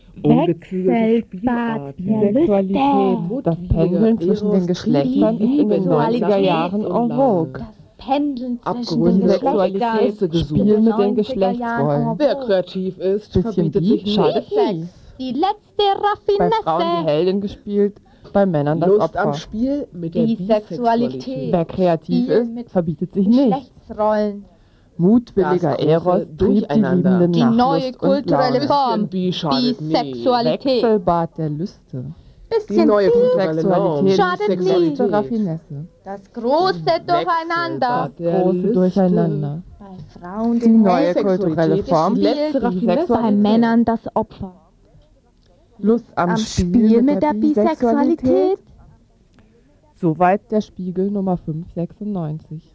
Ungezügelte Wechselbad Spielarten. der Sexualität, das Pendeln zwischen den Geschlechtern ist in den 90er Jahren en vogue. Das Pendeln zwischen den Abgründe Geschlechtern. Sexualität, Spiel mit den 90er Geschlechtsrollen. Jahren Wer kreativ ist, Bisschen verbietet Beat, sich schadet nicht. nie. Die letzte Bei Frauen die Raffinesse. Heldin gespielt, bei Männern das Lust am Opfer. Spiel mit der Bisexualität. Bisexualität. Wer kreativ Spiel ist, mit verbietet sich nicht. Geschlechtsrollen. Mutwilliger Das große Eros trieb die Durcheinander. Liebenden Die nach neue Lust und kulturelle Laune. Form. Bi schadet nie. Bisexualität. Wechselbad der Lüste. Die Bisschen neue Bi. kulturelle Norm. Sexualität, Schadet nie. sexuelle Raffinesse. Das große Durcheinander. Wechselbad der Große Lüste. Durcheinander. Bei Frauen Die die neue Sexualität kulturelle ist Form, die letzte die Raffinesse. bei Männern das Opfer. Lust am Spiel mit der Bisexualität. Soweit der Spiegel Nummer 596.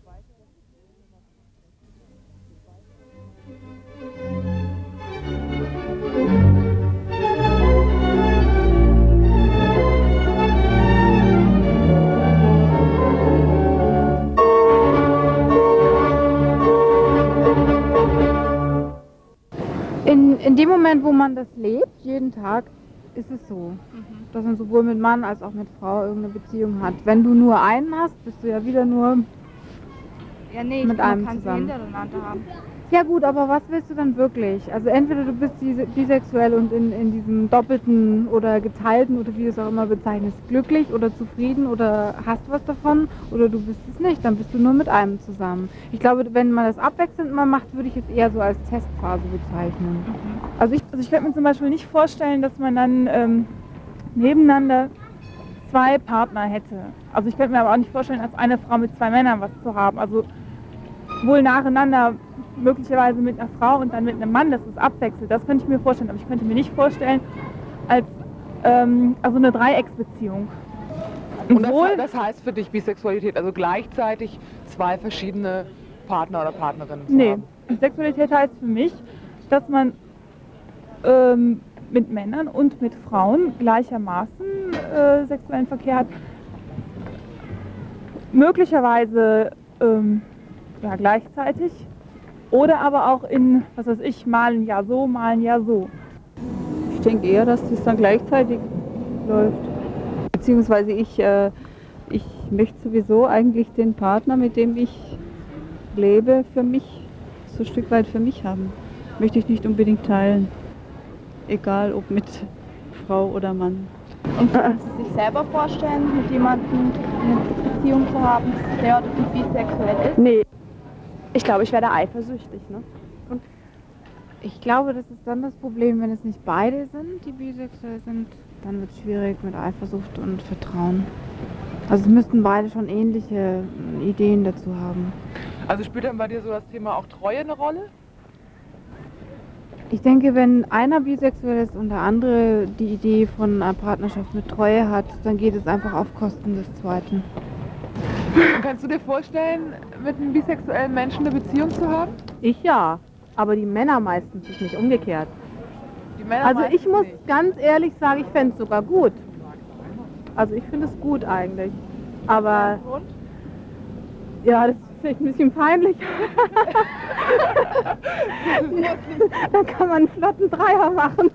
In dem Moment, wo man das lebt, jeden Tag, ist es so, dass man sowohl mit Mann als auch mit Frau irgendeine Beziehung hat. Wenn du nur einen hast, bist du ja wieder nur Ja, nee, mit einem kannst zusammen. hintereinander haben. Ja gut, aber was willst du dann wirklich? Also entweder du bist bisexuell und in diesem doppelten oder geteilten oder wie du es auch immer bezeichnest, glücklich oder zufrieden oder hast was davon oder du bist es nicht, dann bist du nur mit einem zusammen. Ich glaube, wenn man das abwechselnd mal macht, würde ich es eher so als Testphase bezeichnen. Also ich könnte mir zum Beispiel nicht vorstellen, dass man dann nebeneinander zwei Partner hätte. Also ich könnte mir aber auch nicht vorstellen, als eine Frau mit zwei Männern was zu haben. Also wohl nacheinander, möglicherweise mit einer Frau und dann mit einem Mann, dass es abwechselt. Das könnte ich mir vorstellen, aber ich könnte mir nicht vorstellen, als also eine Dreiecksbeziehung. Und das heißt für dich Bisexualität, also gleichzeitig zwei verschiedene Partner oder Partnerinnen zu Nee, haben? Sexualität heißt für mich, dass man mit Männern und mit Frauen gleichermaßen sexuellen Verkehr hat. Möglicherweise ja, gleichzeitig oder aber auch in, was weiß ich, mal ein Jahr so, mal ein Jahr so. Ich denke eher, dass das dann gleichzeitig läuft. Beziehungsweise ich möchte sowieso eigentlich den Partner, mit dem ich lebe, für mich, so ein Stück weit für mich haben. Möchte ich nicht unbedingt teilen. Egal ob mit Frau oder Mann. Und können Sie sich selber vorstellen, mit jemandem eine Beziehung zu haben, der oder die bisexuell ist? Nee. Ich glaube, ich werde eifersüchtig. Ne? Und ich glaube, das ist dann das Problem, wenn es nicht beide sind, die bisexuell sind, dann wird es schwierig mit Eifersucht und Vertrauen. Also es müssten beide schon ähnliche Ideen dazu haben. Also spielt dann bei dir so das Thema auch Treue eine Rolle? Ich denke, wenn einer bisexuell ist und der andere die Idee von einer Partnerschaft mit Treue hat, dann geht es einfach auf Kosten des Zweiten. Und kannst du dir vorstellen, mit einem bisexuellen Menschen eine Beziehung zu haben? Ich ja, aber die Männer meistens nicht umgekehrt. Die Männer Also ich meistens muss nicht. ganz ehrlich sagen, ich fände es sogar gut. Also ich finde es gut eigentlich. Aber ja, das ist vielleicht ein bisschen peinlich. Da kann man einen flotten Dreier machen.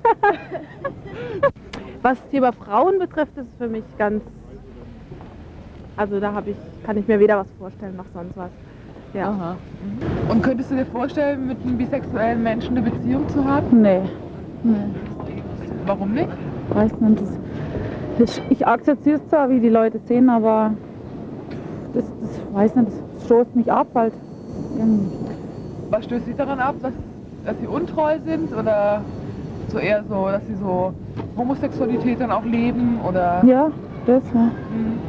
Was das Thema Frauen betrifft, ist es für mich ganz... Also da kann ich mir weder was vorstellen noch sonst was. Ja. Aha. Und könntest du dir vorstellen, mit einem bisexuellen Menschen eine Beziehung zu haben? Nee. Warum nicht? Weiß nicht. Ich akzeptiere es zwar, wie die Leute sehen, aber das weiß nicht, das stoßt mich ab halt. Irgendwie. Was stößt dich daran ab, dass sie untreu sind oder so eher so, dass sie so Homosexualität dann auch leben oder? Ja, das ja. Mhm.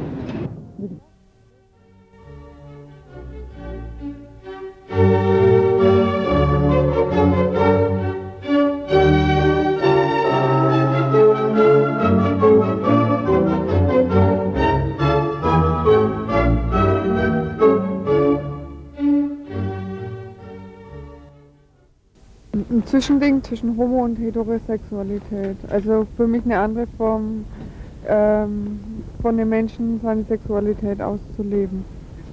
Ein Zwischending zwischen Homo- und Heterosexualität. Also für mich eine andere Form von den Menschen seine Sexualität auszuleben.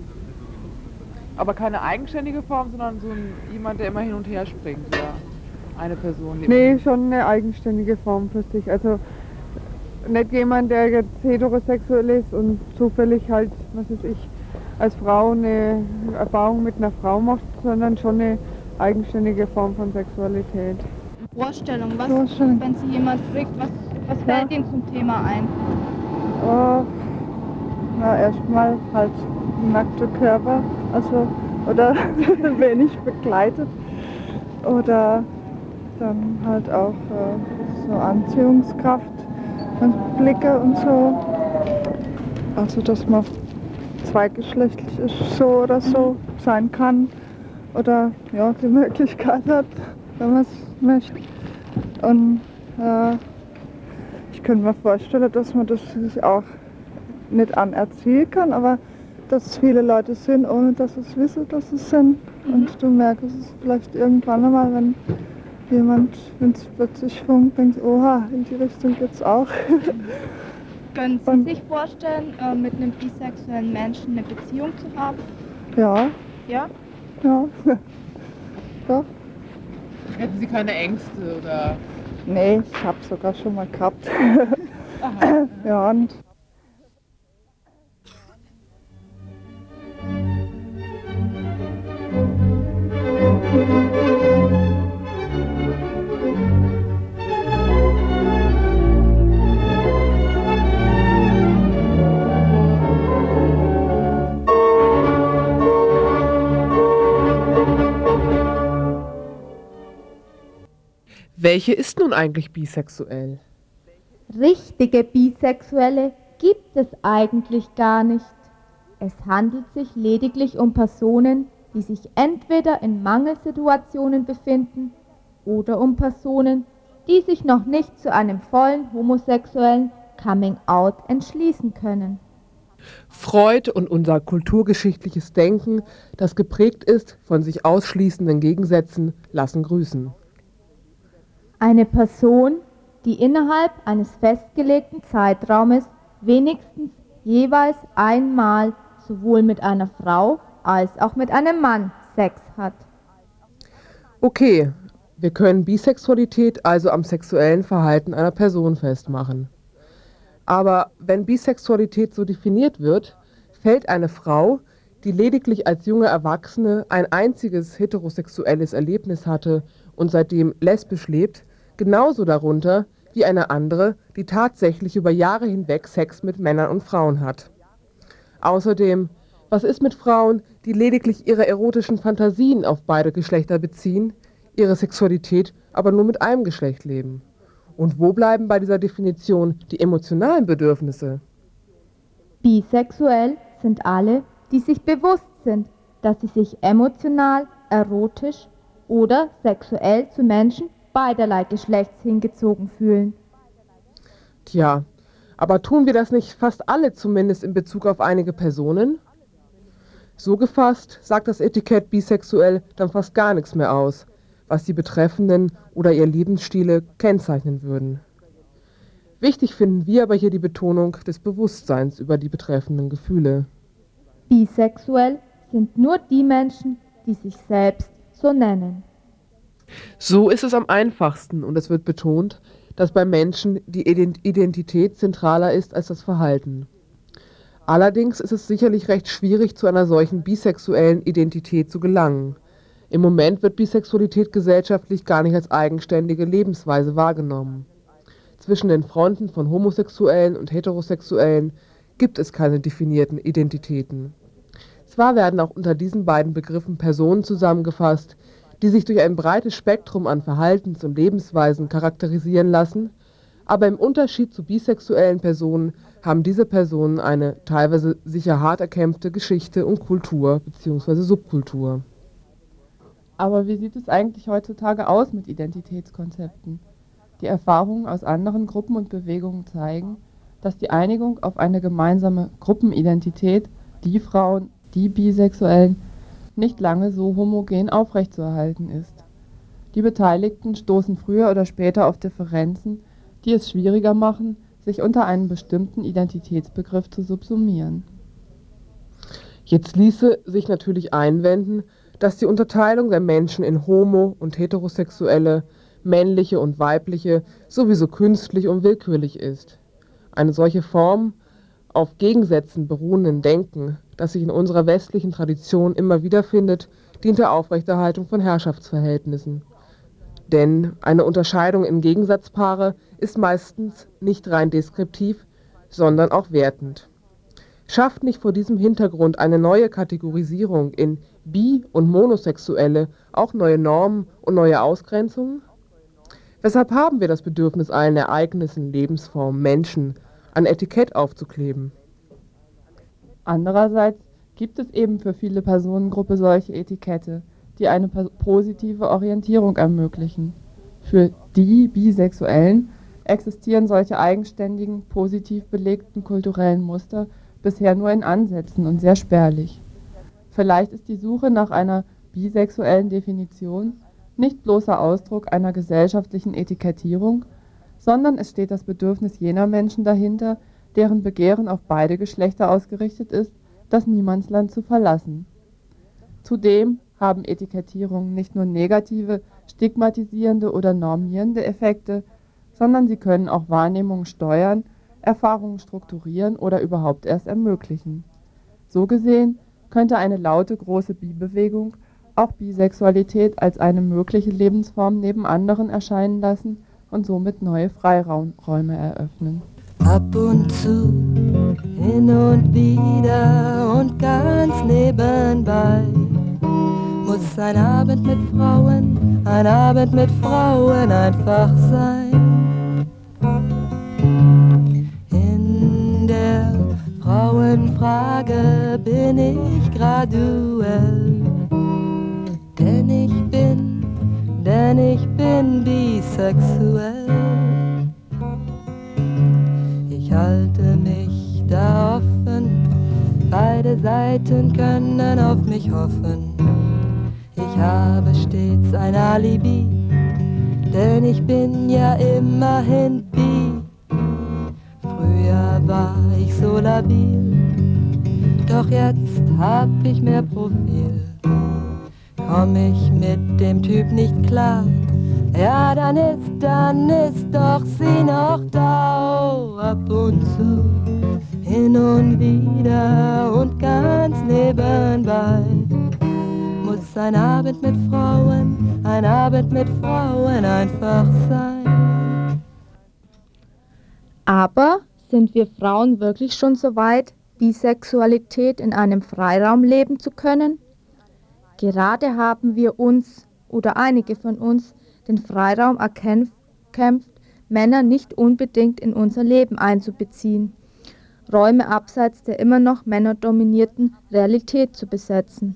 Aber keine eigenständige Form, sondern so jemand, der immer hin und her springt, ja. eine Person? Nee, schon eine eigenständige Form für sich. Also nicht jemand, der jetzt heterosexuell ist und zufällig halt, was weiß ich, als Frau eine Erfahrung mit einer Frau macht, sondern schon eine eigenständige Form von Sexualität. Vorstellung, Vorstellung. wenn Sie jemand fragt, was fällt Ihnen zum Thema ein? Na, erstmal halt nackter Körper, also, oder wenig bekleidet. Oder dann halt auch so Anziehungskraft und Blicke und so. Also, dass man zweigeschlechtlich ist, so oder so sein kann. Oder ja, die Möglichkeit hat, wenn man es möchte. Und ich könnte mir vorstellen, dass man das sich auch nicht anerziehen kann, aber dass es viele Leute sind, ohne dass sie es wissen, dass es sind. Und du merkst es vielleicht irgendwann einmal, wenn jemand, wenn es plötzlich funkt, denkt, oha, in die Richtung geht's auch. Können Sie sich vorstellen, mit einem bisexuellen Menschen eine Beziehung zu haben? Ja, Ja? ja. Doch. Hätten Sie keine Ängste oder? Nee, ich habe sogar schon mal gehabt. Aha. Ja, und Welche ist nun eigentlich bisexuell? Richtige Bisexuelle gibt es eigentlich gar nicht. Es handelt sich lediglich um Personen, die sich entweder in Mangelsituationen befinden oder um Personen, die sich noch nicht zu einem vollen homosexuellen Coming-out entschließen können. Freud und unser kulturgeschichtliches Denken, das geprägt ist von sich ausschließenden Gegensätzen, lassen grüßen. Eine Person, die innerhalb eines festgelegten Zeitraumes wenigstens jeweils einmal sowohl mit einer Frau als auch mit einem Mann Sex hat. Okay, wir können Bisexualität also am sexuellen Verhalten einer Person festmachen. Aber wenn Bisexualität so definiert wird, fällt eine Frau, die lediglich als junge Erwachsene ein einziges heterosexuelles Erlebnis hatte und seitdem lesbisch lebt, genauso darunter wie eine andere, die tatsächlich über Jahre hinweg Sex mit Männern und Frauen hat. Außerdem, was ist mit Frauen, die lediglich ihre erotischen Fantasien auf beide Geschlechter beziehen, ihre Sexualität aber nur mit einem Geschlecht leben? Und wo bleiben bei dieser Definition die emotionalen Bedürfnisse? Bisexuell sind alle, die sich bewusst sind, dass sie sich emotional, erotisch oder sexuell zu Menschen beiderlei Geschlechts hingezogen fühlen. Tja, aber tun wir das nicht fast alle, zumindest in Bezug auf einige Personen? So gefasst sagt das Etikett bisexuell dann fast gar nichts mehr aus, was die Betreffenden oder ihr Lebensstile kennzeichnen würden. Wichtig finden wir aber hier die Betonung des Bewusstseins über die betreffenden Gefühle. Bisexuell sind nur die Menschen, die sich selbst so nennen. So ist es am einfachsten und es wird betont, dass bei Menschen die Identität zentraler ist als das Verhalten. Allerdings ist es sicherlich recht schwierig, zu einer solchen bisexuellen Identität zu gelangen. Im Moment wird Bisexualität gesellschaftlich gar nicht als eigenständige Lebensweise wahrgenommen. Zwischen den Fronten von Homosexuellen und Heterosexuellen gibt es keine definierten Identitäten. Zwar werden auch unter diesen beiden Begriffen Personen zusammengefasst, die sich durch ein breites Spektrum an Verhaltens- und Lebensweisen charakterisieren lassen, aber im Unterschied zu bisexuellen Personen haben diese Personen eine teilweise sicher hart erkämpfte Geschichte und Kultur bzw. Subkultur. Aber wie sieht es eigentlich heutzutage aus mit Identitätskonzepten? Die Erfahrungen aus anderen Gruppen und Bewegungen zeigen, dass die Einigung auf eine gemeinsame Gruppenidentität, die Frauen, die Bisexuellen, nicht lange so homogen aufrechtzuerhalten ist. Die Beteiligten stoßen früher oder später auf Differenzen, die es schwieriger machen, sich unter einen bestimmten Identitätsbegriff zu subsumieren. Jetzt ließe sich natürlich einwenden, dass die Unterteilung der Menschen in Homo- und Heterosexuelle männliche und weibliche sowieso künstlich und willkürlich ist. Eine solche Form auf Gegensätzen beruhenden Denken, das sich in unserer westlichen Tradition immer wieder findet, dient der Aufrechterhaltung von Herrschaftsverhältnissen. Denn eine Unterscheidung in Gegensatzpaare ist meistens nicht rein deskriptiv, sondern auch wertend. Schafft nicht vor diesem Hintergrund eine neue Kategorisierung in Bi- und Monosexuelle auch neue Normen und neue Ausgrenzungen? Weshalb haben wir das Bedürfnis, allen Ereignissen, Lebensformen, Menschen ein Etikett aufzukleben? Andererseits gibt es eben für viele Personengruppen solche Etikette, die eine positive Orientierung ermöglichen. Für die Bisexuellen existieren solche eigenständigen, positiv belegten kulturellen Muster bisher nur in Ansätzen und sehr spärlich. Vielleicht ist die Suche nach einer bisexuellen Definition nicht bloßer Ausdruck einer gesellschaftlichen Etikettierung, sondern es steht das Bedürfnis jener Menschen dahinter, deren Begehren auf beide Geschlechter ausgerichtet ist, das Niemandsland zu verlassen. Zudem haben Etikettierungen nicht nur negative, stigmatisierende oder normierende Effekte, sondern sie können auch Wahrnehmungen steuern, Erfahrungen strukturieren oder überhaupt erst ermöglichen. So gesehen könnte eine laute große Bi-Bewegung auch Bisexualität als eine mögliche Lebensform neben anderen erscheinen lassen und somit neue Freiräume eröffnen. Ab und zu, hin und wieder und ganz nebenbei muss ein Abend mit Frauen einfach sein. In der Frauenfrage bin ich graduell, denn ich bin bisexuell. Ich halte mich da offen, beide Seiten können auf mich hoffen. Ich habe stets ein Alibi, denn ich bin ja immerhin bi. Früher war ich so labil, doch jetzt hab ich mehr Profil. Komm ich mit dem Typ nicht klar, ja, dann ist doch sie noch da. Oh, ab und zu, hin und wieder und ganz nebenbei muss ein Abend mit Frauen einfach sein. Aber sind wir Frauen wirklich schon so weit, Bisexualität in einem Freiraum leben zu können? Gerade haben wir uns oder einige von uns den Freiraum erkämpft, Männer nicht unbedingt in unser Leben einzubeziehen, Räume abseits der immer noch männerdominierten Realität zu besetzen.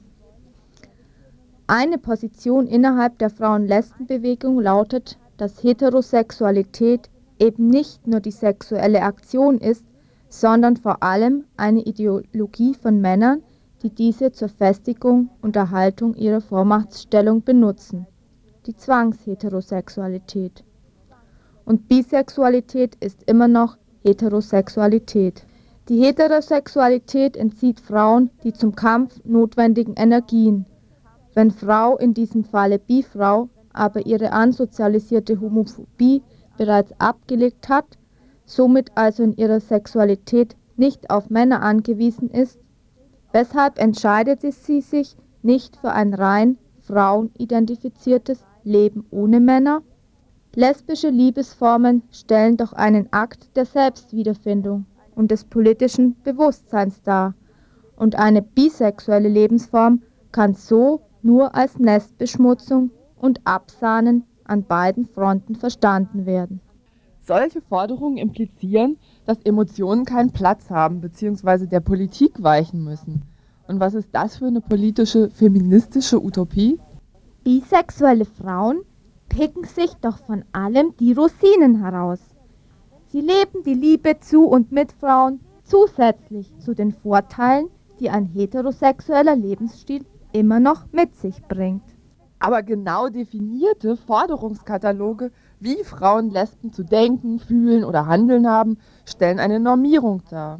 Eine Position innerhalb der Frauen-Lesben-Bewegung lautet, dass Heterosexualität eben nicht nur die sexuelle Aktion ist, sondern vor allem eine Ideologie von Männern, die diese zur Festigung und Erhaltung ihrer Vormachtstellung benutzen, die Zwangsheterosexualität. Und Bisexualität ist immer noch Heterosexualität. Die Heterosexualität entzieht Frauen die zum Kampf notwendigen Energien. Wenn Frau, in diesem Falle Bifrau, aber ihre ansozialisierte Homophobie bereits abgelegt hat, somit also in ihrer Sexualität nicht auf Männer angewiesen ist, weshalb entscheidet sie sich nicht für ein rein frauenidentifiziertes Leben ohne Männer? Lesbische Liebesformen stellen doch einen Akt der Selbstwiederfindung und des politischen Bewusstseins dar, und eine bisexuelle Lebensform kann so nur als Nestbeschmutzung und Absahnen an beiden Fronten verstanden werden. Solche Forderungen implizieren, dass Emotionen keinen Platz haben bzw. der Politik weichen müssen. Und was ist das für eine politische, feministische Utopie? Bisexuelle Frauen picken sich doch von allem die Rosinen heraus. Sie leben die Liebe zu und mit Frauen zusätzlich zu den Vorteilen, die ein heterosexueller Lebensstil immer noch mit sich bringt. Aber genau definierte Forderungskataloge, wie Frauen Lesben zu denken, fühlen oder handeln haben, stellen eine Normierung dar.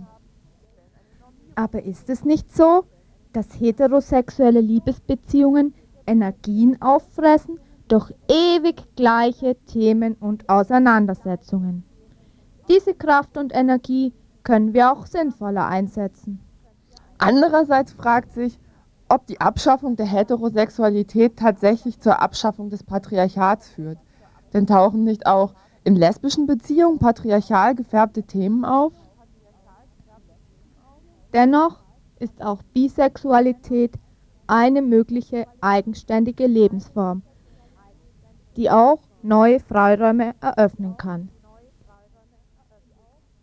Aber ist es nicht so, dass heterosexuelle Liebesbeziehungen Energien auffressen, durch ewig gleiche Themen und Auseinandersetzungen. Diese Kraft und Energie können wir auch sinnvoller einsetzen. Andererseits fragt sich, ob die Abschaffung der Heterosexualität tatsächlich zur Abschaffung des Patriarchats führt. Denn tauchen nicht auch in lesbischen Beziehungen patriarchal gefärbte Themen auf? Dennoch ist auch Bisexualität eine mögliche eigenständige Lebensform, die auch neue Freiräume eröffnen kann.